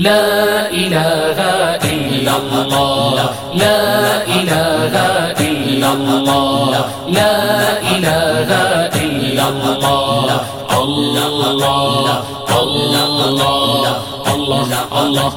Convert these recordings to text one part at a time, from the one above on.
لا إله إلا الله لا إله إلا الله لا إله إلا الله الله الله الله الله الله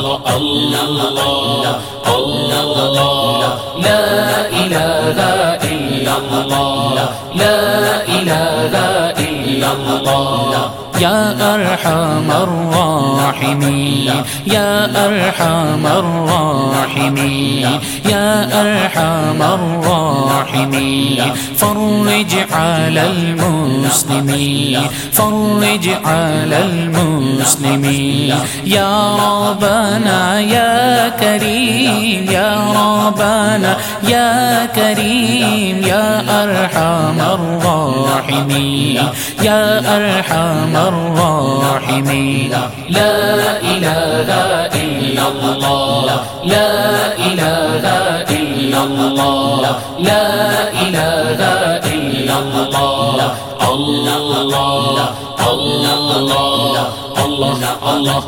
الله الله لا إله إلا الله لا إله إلا الله يا أرحم الراحمين يا أرحم الراحمين يا أرحم الراحمين فرج على المسلمين فرج على المسلمين يا ربنا يا كريم يا ربنا يا كريم يا أرحم الراحمين يا أرحم الراحمين لا إله إلا الله لا إله إلا الله لا إله إلا الله الله الله الله الله الله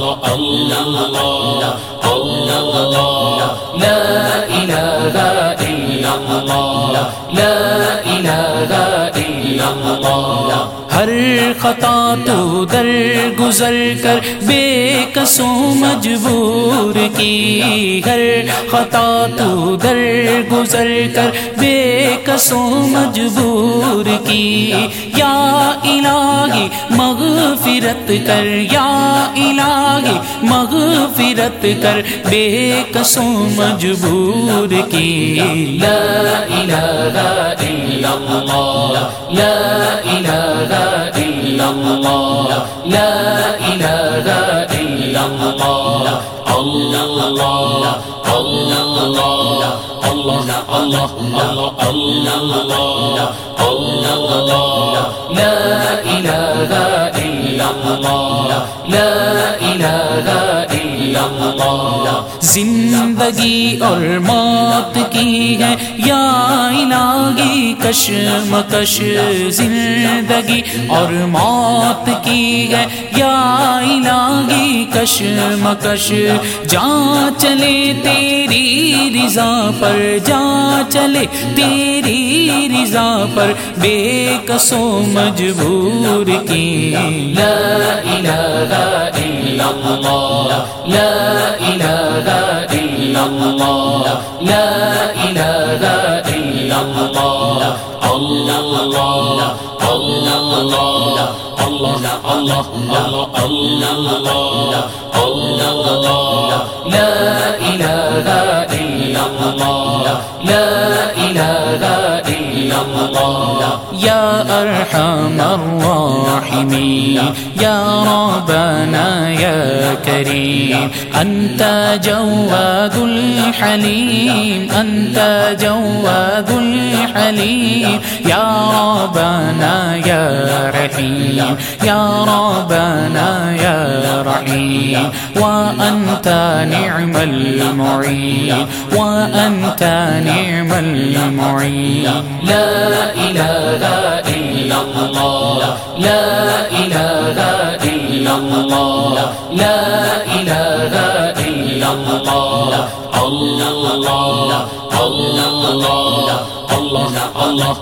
الله لا إله إلا الله لا إله إلا الله ہر خطا تو در گزر کر بے کسوں مجبور کی ہر خطا تو در گزر کر بے کسوں مجبور کی یا الہی مغفرت کر یا الہی مغفرت کر بے کسوں مجبور کی لا الہ الا اللہ لا الہ إلا الله لا إله إلا الله الله الله الله الله الله الله لا إله إلا الله لا إله إلا الله زندگی اور موت کی ہے یا الہی کشمکش زندگی اور موت کی ہے یا الہی کشمکش جہاں چلے تیری رضا پر جہاں چلے تیری رضا پر بے کسوں مجبور کی لا الہ الا اللہ لا الہ الا اللہ لا الہ الا اللہ اللہ اللہ اللہ اللہ اللہ لا الہ الا اللہ لا الہ الا اللہ یا ارحم الراحمین یا ربنا یا کریم انت جواد الحلیم انت جواد الحلیم یا ربنا یا رحیم یا ربنا یا رحیم وأنت نعم المعين وأنت نعم المعين لا إله إلا الله لا إله إلا الله لا إله إلا الله الله الله الله الله الله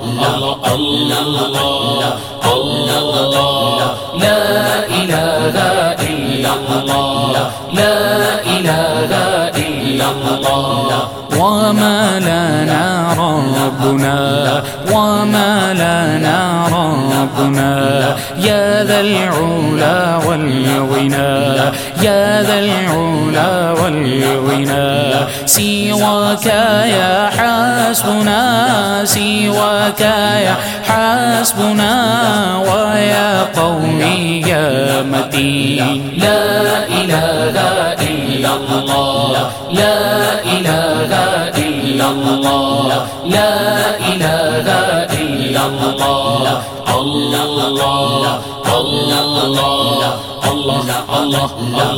الله لا إله إلا الله لا إله إلا الله وما لنا ربنا وما لنا ربنا يا ذا العلا والغنى يا ذا العلا والغنى سواك يا حسبنا سواك يا حسبنا ويا قومي يا متين لا إله إلا الله لا إله إلا الله لا إله إلا الله الله الله الله الله الله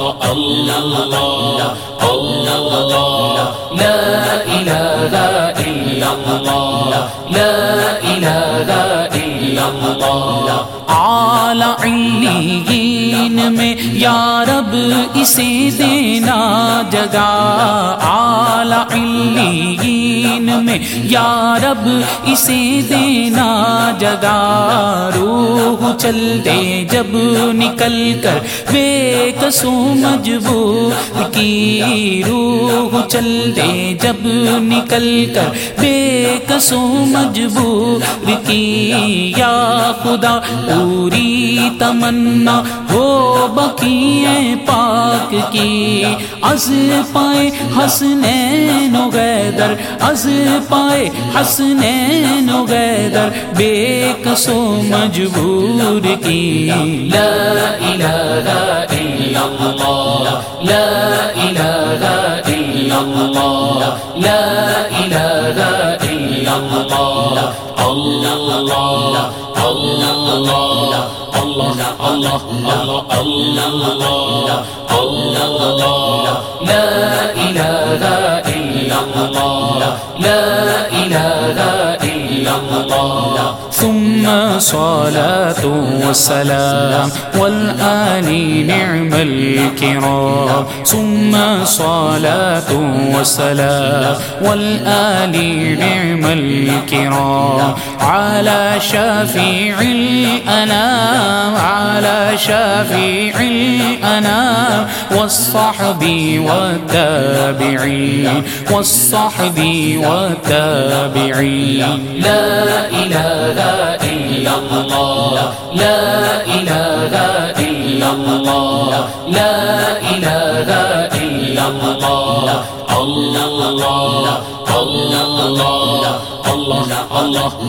الله الله لا إله إلا الله لا إله إلا illallah. اعلیٰ علیین میں یا رب اسے دینا جگہ، اعلیٰ علیین میں یا رب اسے دینا جگہ، روح چل دے جب نکل کر بے کسوں مجبور کی، روح چل دے جب نکل کر بے کسوں مجبور کی، یا خدا پوری تمنا ہو بقیع پاک کی، از پائے حسنین و حیدر، از پائے حسنین و حیدر بے کسوں مجبور کی، لا الہ الا اللہ، لا الہ الا اللہ، لا الہ الا اللہ. اللہ اللہ اللہ اللہ اللہ اللہ اللہ. لا الہ الا اللہ، لا الہ الا اللہ. ثم صلاة والسلام والآل نعم الكرام، ثم صلاة والسلام والآل نعم الكرام، على شفيع الأنام، على شفيع الأنام، والصحب والتابعين، والصحب والتابعين. لا الہ الا اللہ، لا الہ الا اللہ، لا الہ الا اللہ. اللہ اللہ اللہ اللہ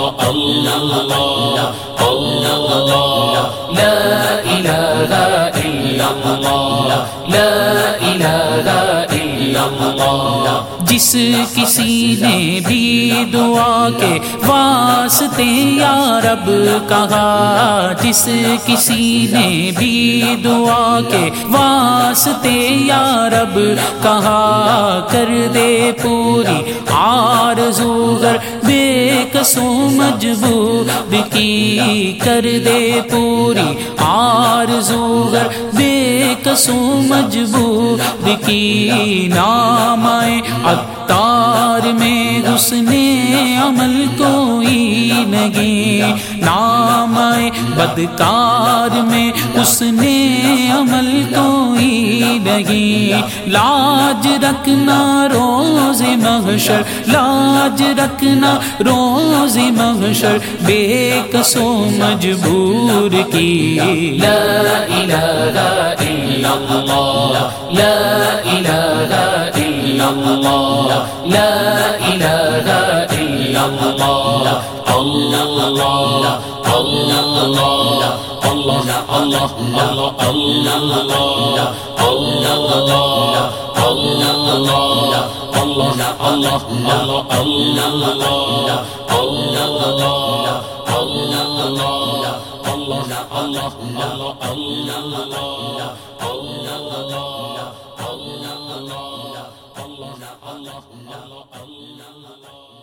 اللہ اللہ. لا الہ الا اللہ، لا الہ الا اللہ. جس کسی نے بھی دعا کے واسطے یا رب کہا، جس کسی نے بھی دعا کے واسطے یا رب کہا، کر دے پوری آرزو گر بے کسوں مجبور کی، کر دے پوری آرزو گر بے کسوں مجبور کی. نام آئے عطار میں حسن عمل کوئی نہیں، نام آئے بدکار میں حسن عمل کوئی نہیں. لاج رکھنا روز محشر، لاج رکھنا روز محشر بے کسوں مجبور کی. لا الہ الا اللہ، لا الہ الا اللہ، لا الہ الا اللہ. اللہ اللہ اللہ اللہ اللہ اللہ اللہ اللہ اللہ اللہ.